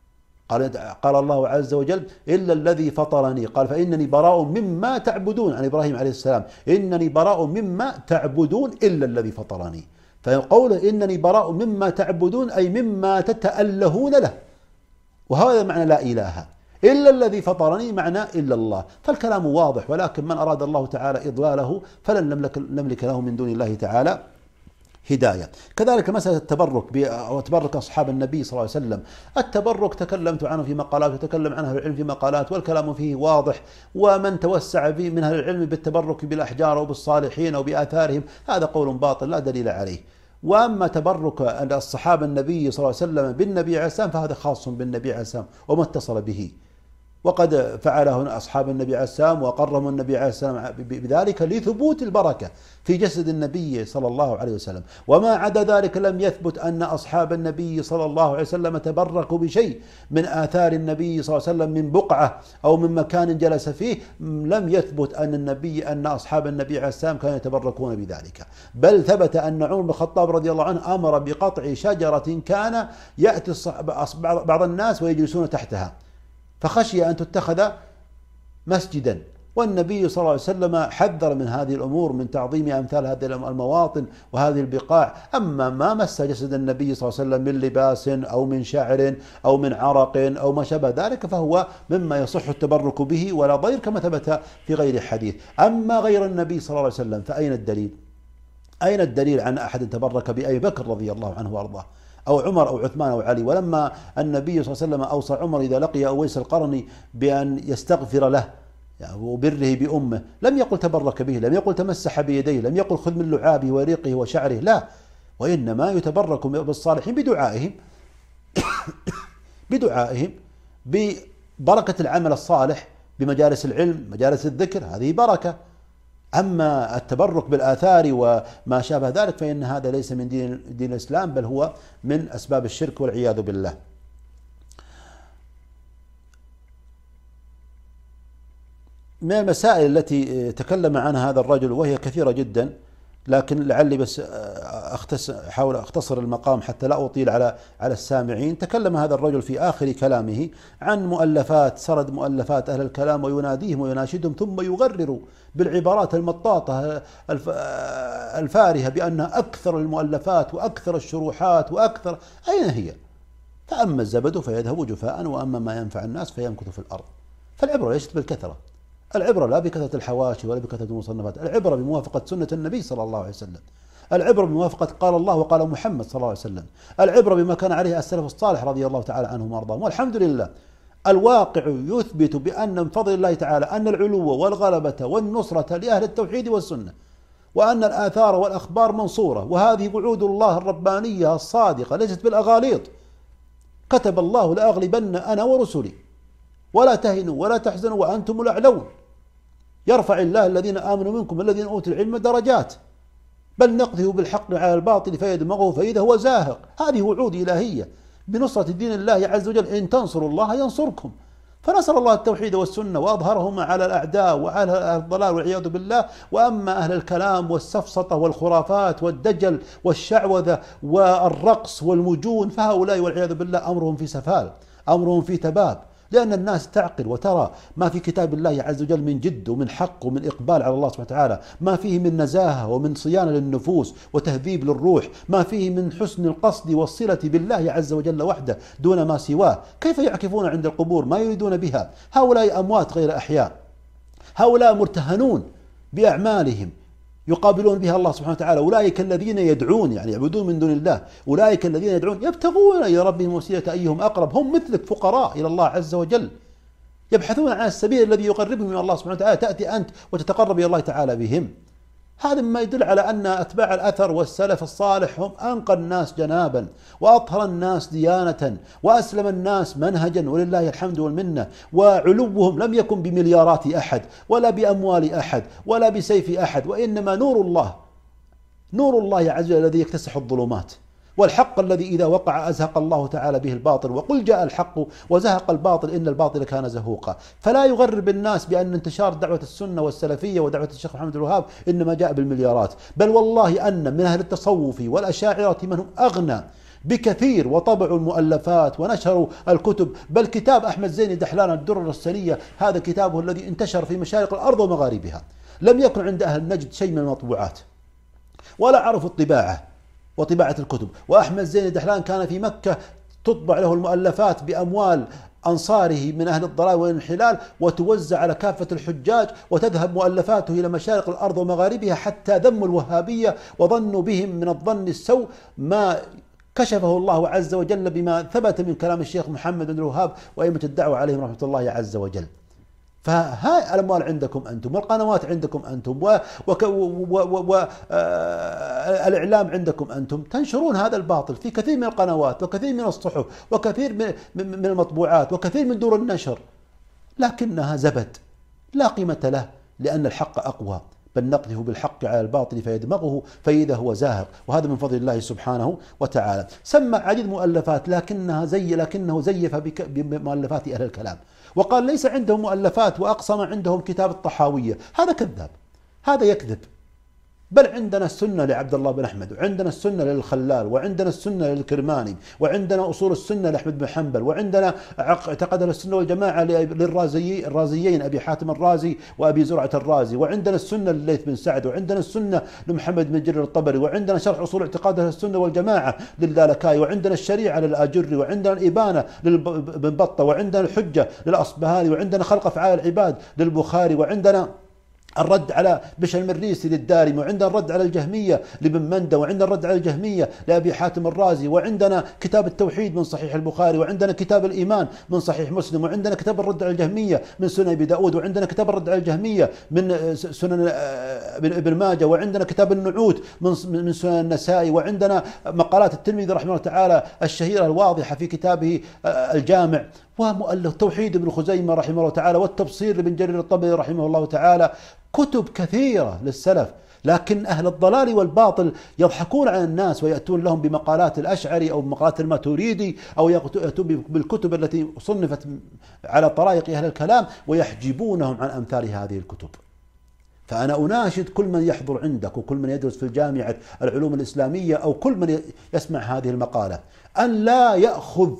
قال الله عز وجل إلا الذي فطرني، قال فإنني براء مما تعبدون، عن إبراهيم عليه السلام، إنني براء مما تعبدون إلا الذي فطرني. فقوله إنني براء مما تعبدون أي مما تتألهون له، وهذا معنى لا إله إلا الذي فطرني، معنى إلا الله. فالكلام واضح، ولكن من أراد الله تعالى إضلاله فلن نملك له من دون الله تعالى هداية. كذلك مسألة التبرك وتبرك أصحاب النبي صلى الله عليه وسلم. التبرك تكلمت عنه في مقالات، وتكلم عنه العلم في مقالات، والكلام فيه واضح. ومن توسع فيه من أهل العلم بالتبرك بالأحجار أو بالصالحين أو بآثارهم هذا قول باطل لا دليل عليه. وأما تبرك الصحابة النبي صلى الله عليه وسلم بالنبي عليه السلام فهذا خاص بالنبي عليه السلام وما اتصل به، وقد فعله أصحاب النبي عليه السلام وأقرهم النبي عليه السلام بذلك لثبوت البركة في جسد النبي صلى الله عليه وسلم. وما عدا ذلك لم يثبت أن أصحاب النبي صلى الله عليه وسلم تبركوا بشيء من آثار النبي صلى الله عليه وسلم من بقعة أو من مكان جلس فيه. لم يثبت أن أصحاب النبي عليه السلام كانوا يتبركون بذلك، بل ثبت أن عمر بن الخطاب رضي الله عنه أمر بقطع شجرة كان يأتي بعض الناس ويجلسون تحتها، فخشي أن تتخذ مسجدا، والنبي صلى الله عليه وسلم حذر من هذه الأمور، من تعظيم أمثال هذه المواطن وهذه البقاع. أما ما مس جسد النبي صلى الله عليه وسلم من لباس أو من شعر أو من عرق أو ما شابه ذلك فهو مما يصح التبرك به ولا ضير، كما ثبت في غير حديث. أما غير النبي صلى الله عليه وسلم فأين الدليل؟ أين الدليل عن أحد تبرك بأبي بكر رضي الله عنه وأرضاه أو عمر أو عثمان أو علي؟ ولما النبي صلى الله عليه وسلم أوصى عمر إذا لقي أويس القرني بأن يستغفر له يعني وبره بأمه، لم يقل تبرك به، لم يقل تمسح بيديه، لم يقل خذ من لعابه وريقه وشعره، لا، وإنما يتبرك بالصالحين بدعائهم بدعائهم، ببركة العمل الصالح، بمجالس العلم، مجالس الذكر، هذه بركة. أما التبرك بالآثار وما شابه ذلك فإن هذا ليس من دين الإسلام، بل هو من أسباب الشرك والعياذ بالله. من المسائل التي تكلم عنها هذا الرجل وهي كثيرة جدا، لكن لعلي بس أحاول أختصر المقام حتى لا أطيل على السامعين. تكلم هذا الرجل في آخر كلامه عن مؤلفات، سرد مؤلفات أهل الكلام ويناديهم ويناشدهم، ثم يغرر بالعبارات المطاطة الفارهة بأنها أكثر المؤلفات وأكثر الشروحات وأكثر. أين هي؟ فأما الزبد فيذهب جفاء، وأما ما ينفع الناس فيمكث في الأرض. فالعبرة ليست بالكثرة، العبرة لا بكثرة الحواشي ولا بكثرة المصنفات، العبرة بموافقة سنة النبي صلى الله عليه وسلم، العبرة بموافقة قال الله وقال محمد صلى الله عليه وسلم، العبرة بما كان عليه السلف الصالح رضي الله تعالى عنهم وارضاهم. والحمد لله الواقع يثبت بأن من فضل الله تعالى أن العلو والغلبة والنصرة لأهل التوحيد والسنة، وأن الآثار والأخبار منصورة، وهذه وعود الله الربانية الصادقة ليست بالأغاليط. كتب الله لأغلبن أنا ورسلي ولا تهنوا ولا تحزنوا وأنتم الأعلون، يرفع الله الذين آمنوا منكم والذين أوتوا العلم درجات، بل نقذف بالحق على الباطل فيدمغه فإذا هو زاهق. هذه وعود إلهية بنصرة دين الله عز وجل، إن تنصروا الله ينصركم. فنصر الله التوحيد والسنة وأظهرهما على الأعداء وعلى الضلال والعياذ بالله. وأما أهل الكلام والسفسطة والخرافات والدجل والشعوذة والرقص والمجون فهؤلاء والعياذ بالله أمرهم في سفال، أمرهم في تباب، لأن الناس تعقل وترى ما في كتاب الله عز وجل من جد ومن حق ومن إقبال على الله سبحانه وتعالى، ما فيه من نزاهة ومن صيانة للنفوس وتهذيب للروح، ما فيه من حسن القصد والصلة بالله عز وجل وحده دون ما سواه. كيف يعكفون عند القبور ما يريدون بها؟ هؤلاء أموات غير أحياء، هؤلاء مرتهنون بأعمالهم يقابلون بها الله سبحانه وتعالى. أولئك الذين يدعون يعني يعبدون من دون الله، أولئك الذين يدعون يبتغون إلى ربهم وسيلة أيهم أقرب، هم مثلك فقراء إلى الله عز وجل، يبحثون عن السبيل الذي يقربهم من الله سبحانه وتعالى، تأتي أنت وتتقرب إلى الله تعالى بهم. هذا مما يدل على أن أتباع الأثر والسلف الصالح هم أنقى الناس جنابا وأطهر الناس ديانة وأسلم الناس منهجا، ولله الحمد والمنة. وعلوهم لم يكن بمليارات أحد ولا بأموال أحد ولا بسيف أحد، وإنما نور الله، نور الله عز وجل الذي يكتسح الظلمات، والحق الذي إذا وقع أزهق الله تعالى به الباطل، وقل جاء الحق وزهق الباطل إن الباطل كان زهوقا. فلا يغرب الناس بأن انتشار دعوة السنة والسلفية ودعوة الشيخ محمد الوهاب إنما جاء بالمليارات، بل والله أن من أهل التصوف والأشاعرة من هم أغنى بكثير وطبعوا المؤلفات ونشروا الكتب. بل كتاب أحمد زين دحلان الدرر السنية هذا كتابه الذي انتشر في مشارق الأرض ومغاربها، لم يكن عند أهل النجد شيء من المطبوعات ولا عرفوا الطباعة وطباعة الكتب. وأحمد زين الدحلان كان في مكة تطبع له المؤلفات بأموال أنصاره من أهل الضلال والانحلال، وتوزع على كافة الحجاج، وتذهب مؤلفاته إلى مشارق الأرض ومغاربها حتى ذموا الوهابية وظنوا بهم من الظن السوء ما كشفه الله عز وجل بما ثبت من كلام الشيخ محمد بن الوهاب وأئمة الدعوة عليهم رحمة الله عز وجل. فهاي الأموال عندكم أنتم، والقنوات عندكم أنتم، والإعلام عندكم أنتم، تنشرون هذا الباطل في كثير من القنوات وكثير من الصحف وكثير من المطبوعات وكثير من دور النشر، لكنها زبد لا قيمة له، لأن الحق أقوى، بل نقذف بالحق على الباطل فيدمغه فإذا هو زاهق. وهذا من فضل الله سبحانه وتعالى. سمى عديد مؤلفات لكنه زيف بمؤلفات أهل الكلام، وقال ليس عندهم مؤلفات، وأقسم عندهم كتاب الطحاوية. هذا كذاب، هذا يكذب. بل عندنا السنة لعبد الله بن أحمد، وعندنا السنة للخلال، وعندنا السنة للكرماني، وعندنا أصول السنة لأحمد بن حنبل، وعندنا اعتقد السنة والجماعة الرازيين أبي حاتم الرازي وأبي زرعة الرازي، وعندنا السنة لليث بن سعد، وعندنا السنة لمحمد بن جرير الطبري، وعندنا شرح أصول اعتقاد أهل السنة والجماعة للالكائي، وعندنا الشريعة للآجري، وعندنا الإبانة للبن بطة، وعندنا الحجة للأصبهاني، وعندنا خلق أفعال العباد للبخاري، وعندنا الرد على بشر المريسي للدارمي، وعندنا الرد على الجهمية لابن مندة، وعندنا الرد على الجهمية لأبي حاتم الرازي، وعندنا كتاب التوحيد من صحيح البخاري، وعندنا كتاب الإيمان من صحيح مسلم، وعندنا كتاب الرد على الجهمية من سنن أبي داود، وعندنا كتاب الرد على الجهمية من سنن ابن ماجه، وعندنا كتاب النعوت من سنن النسائي، وعندنا مقالات الترمذي رحمه الله تعالى الشهيرة الواضحة في كتابه الجامع، ومؤلف توحيد ابن خزيمة رحمه الله تعالى، والتبصير لابن جرير الطبري رحمه الله تعالى، كتب كثيرة للسلف. لكن أهل الضلال والباطل يضحكون على الناس ويأتون لهم بمقالات الأشعري أو بمقالات الماتوريدي، أو يأتون بالكتب التي صنفت على طرائق أهل الكلام ويحجبونهم عن أمثال هذه الكتب. فأنا أناشد كل من يحضر عندك وكل من يدرس في الجامعة العلوم الإسلامية أو كل من يسمع هذه المقالة أن لا يأخذ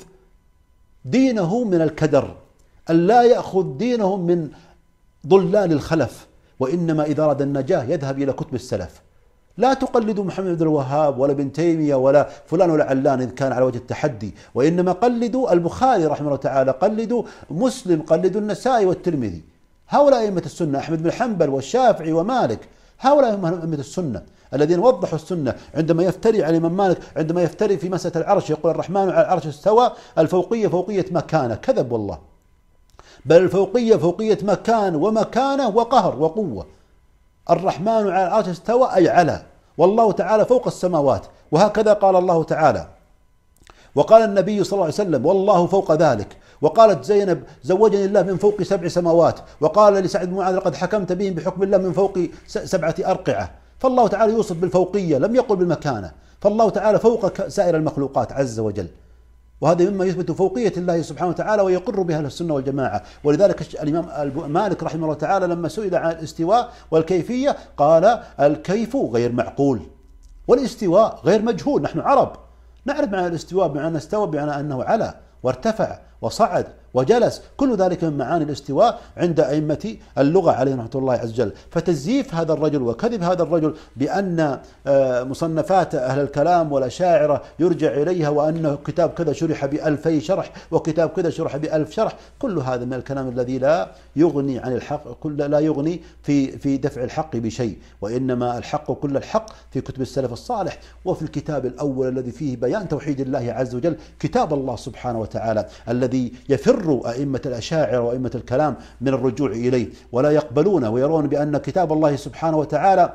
دينه من الكدر، أن لا يأخذ دينه من ضلال الخلف، وإنما إذا أراد النجاة يذهب إلى كتب السلف. لا تقلدوا محمد بن الوهاب ولا ابن تيمية ولا فلان ولا علان إذ كان على وجه التحدي، وإنما قلدوا البخاري رحمه الله تعالى، قلدوا مسلم، قلدوا النسائي والترمذي. هؤلاء أئمة السنة، أحمد بن حنبل والشافعي ومالك، هؤلاء أئمة السنة الذين وضحوا السنة. عندما يفتري على الإمام مالك، عندما يفتري في مسألة العرش يقول الرحمن على العرش استوى، الفوقية فوقية مكانة، كذب والله، بل الفوقية فوقية مكان ومكانة وقهر وقوة. الرحمن على العرش استوى أي على، والله تعالى فوق السماوات، وهكذا قال الله تعالى. وقال النبي صلى الله عليه وسلم والله فوق ذلك. وقالت زينب زوجني الله من فوق 7 سماوات. وقال لسعد بن معاذ لقد حكمت بهم بحكم الله من فوق 7 أرقعة. فالله تعالى يوصف بالفوقية، لم يقل بالمكانة، فالله تعالى فوق سائر المخلوقات عز وجل، وهذا مما يثبت فوقية الله سبحانه وتعالى ويقر بها السنة والجماعة. ولذلك الإمام مالك رحمه الله تعالى لما سئل عن الاستواء والكيفية قال الكيف غير معقول والاستواء غير مجهول. نحن عرب نعرف معنى الاستواء، بمعنى استوى بمعنى أنه على وارتفع وصعد وجلس، كل ذلك من معاني الاستواء عند أئمة اللغة عليهم رحمة الله عز وجل. فتزييف هذا الرجل وكذب هذا الرجل بأن مصنفات أهل الكلام والأشاعرة يرجع إليها، وأنه كتاب كذا شرح ب2000 شرح وكتاب كذا شرح ب1000 شرح، كل هذا من الكلام الذي لا يغني عن الحق، لا يغني في دفع الحق بشيء، وإنما الحق كل الحق في كتب السلف الصالح، وفي الكتاب الأول الذي فيه بيان توحيد الله عز وجل، كتاب الله سبحانه وتعالى الذي يفر أئمة الأشاعرة وأئمة الكلام من الرجوع إليه، ولا يقبلونه، ويرون بأن كتاب الله سبحانه وتعالى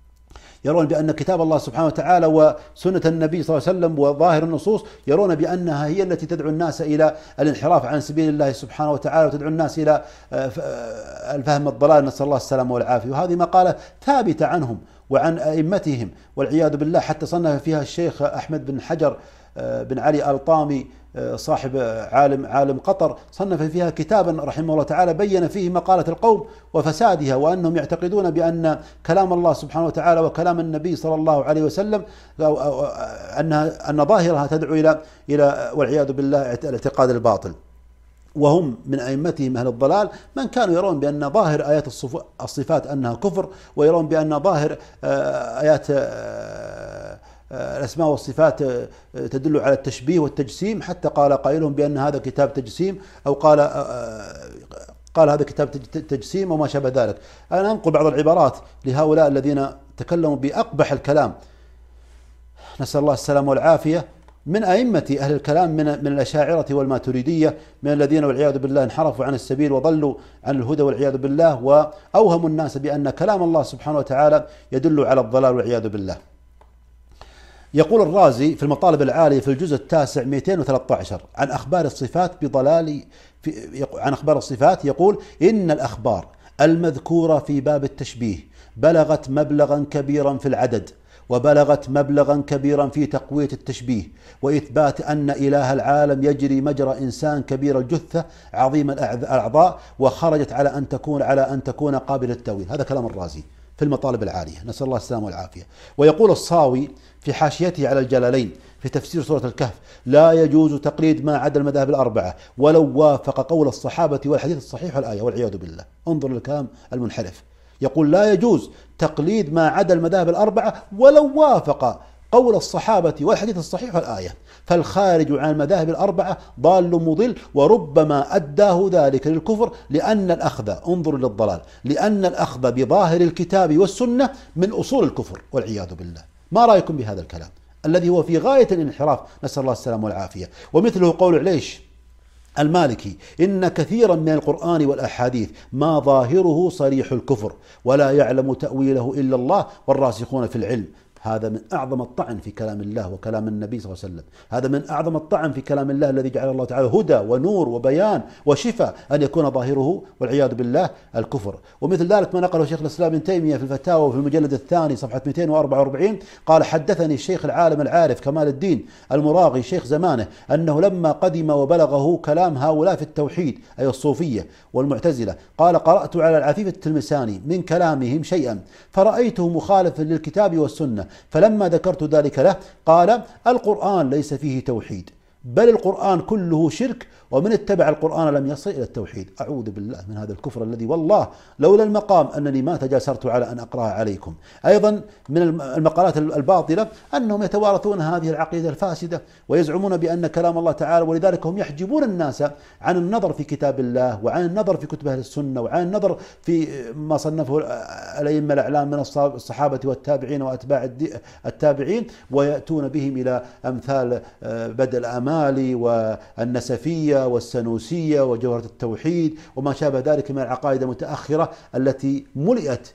وسنة النبي صلى الله عليه وسلم وظاهر النصوص يرون بأنها هي التي تدعو الناس إلى الانحراف عن سبيل الله سبحانه وتعالى، وتدعو الناس إلى الفهم الضلال، نسأل الله السلامة والعافية. وهذه مقالة ثابتة عنهم وعن أئمتهم والعياذ بالله، حتى صنف فيها الشيخ أحمد بن حجر بن علي الطامي صاحب عالم قطر، صنف فيها كتابا رحمه الله تعالى بين فيه مقالة القوم وفسادها، وأنهم يعتقدون بأن كلام الله سبحانه وتعالى وكلام النبي صلى الله عليه وسلم أن ظاهرها تدعو إلى والعياذ بالله الاعتقاد الباطل. وهم من أئمتهم أهل الضلال من كانوا يرون بأن ظاهر آيات الصفات أنها كفر، ويرون بأن ظاهر آيات الأسماء والصفات تدل على التشبيه والتجسيم، حتى قال قائلهم بأن هذا كتاب تجسيم، أو قال هذا كتاب تجسيم وما شابه ذلك. أنا أنقل بعض العبارات لهؤلاء الذين تكلموا بأقبح الكلام، نسأل الله السلامة والعافية، من أئمة أهل الكلام من الأشاعرة والماتريدية، من الذين والعياذ بالله انحرفوا عن السبيل وضلوا عن الهدى والعياذ بالله، وأوهموا الناس بأن كلام الله سبحانه وتعالى يدل على الضلال والعياذ بالله. يقول الرازي في المطالب العالية في الجزء 9 213 عن أخبار الصفات يقول: إن الأخبار المذكورة في باب التشبيه بلغت مبلغا كبيرا في العدد، وبلغت مبلغا كبيرا في تقوية التشبيه وإثبات أن إله العالم يجري مجرى إنسان كبير الجثة عظيم الأعضاء، وخرجت على أن تكون قابلة للتأويل. هذا كلام الرازي في المطالب العالية، نسأل الله السلامة والعافية. ويقول الصاوي في حاشيته على الجلالين في تفسير سورة الكهف: لا يجوز تقليد ما عدا المذاهب الأربعة ولو وافق قول الصحابة والحديث الصحيح والآية، والعياذ بالله. انظر للكلام المنحرف، يقول لا يجوز تقليد ما عدا المذاهب الأربعة ولو وافق قول الصحابة والحديث الصحيح والآية. فالخارج عن المذاهب الأربعة ضال مضل، وربما أداه ذلك للكفر، لأن الأخذ، انظروا للضلال، لأن الأخذ بظاهر الكتاب والسنة من أصول الكفر والعياذ بالله. ما رأيكم بهذا الكلام الذي هو في غاية الانحراف؟ نسأل الله السلامة والعافية. ومثله قول عليش المالكي: إن كثيرا من القرآن والأحاديث ما ظاهره صريح الكفر، ولا يعلم تأويله إلا الله والراسخون في العلم. هذا من أعظم الطعن في كلام الله وكلام النبي صلى الله عليه وسلم. هذا من أعظم الطعن في كلام الله الذي جعل الله تعالى هدى ونور وبيان وشفاء، أن يكون ظاهره والعياذ بالله الكفر. ومثل ذلك ما نقله شيخ الإسلام ابن تيمية في الفتاوى في المجلد الثاني صفحة 244 قال: حدثني الشيخ العالم العارف كمال الدين المراغي شيخ زمانه أنه لما قدم وبلغه كلام هؤلاء في التوحيد، أي الصوفية والمعتزلة، قال: قرأت على العفيف التلمساني من كلامهم شيئا فرأيته مخالفا للكتاب والسنة، فلما ذكرت ذلك له قال: القرآن ليس فيه توحيد، بل القرآن كله شرك، ومن اتبع القرآن لم يصل إلى التوحيد. أعوذ بالله من هذا الكفر الذي والله لولا المقام أنني ما تجاسرت على أن أقرأها عليكم. أيضا من المقالات الباطلة أنهم يتوارثون هذه العقيدة الفاسدة ويزعمون بأن كلام الله تعالى، ولذلك هم يحجبون الناس عن النظر في كتاب الله وعن النظر في كتب أهل السنة وعن النظر في ما صنفه الأئمة الأعلام من الصحابة والتابعين وأتباع التابعين، ويأتون بهم إلى أمثال بدء الآمالي والنسفية والسنوسية وجوهرة التوحيد وما شابه ذلك من العقائد المتأخرة التي ملئت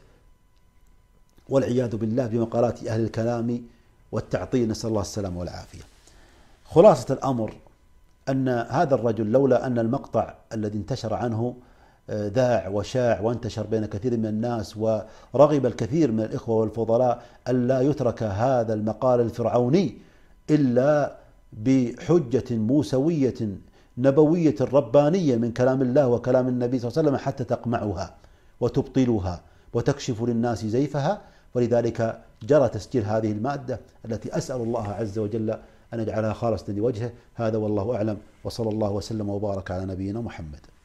والعياذ بالله بمقالات أهل الكلام والتعطيل، نسأل الله السلامة والعافية. خلاصة الأمر أن هذا الرجل لولا أن المقطع الذي انتشر عنه ذاع وشاع وانتشر بين كثير من الناس، ورغب الكثير من الإخوة والفضلاء ألا يترك هذا المقال الفرعوني إلا بحجة موسوية نبوية ربانية من كلام الله وكلام النبي صلى الله عليه وسلم حتى تقمعها وتبطلها وتكشف للناس زيفها. ولذلك جرى تسجيل هذه المادة التي أسأل الله عز وجل أن يجعلها خالصة لوجهه. هذا والله أعلم، وصلى الله وسلم وبارك على نبينا محمد.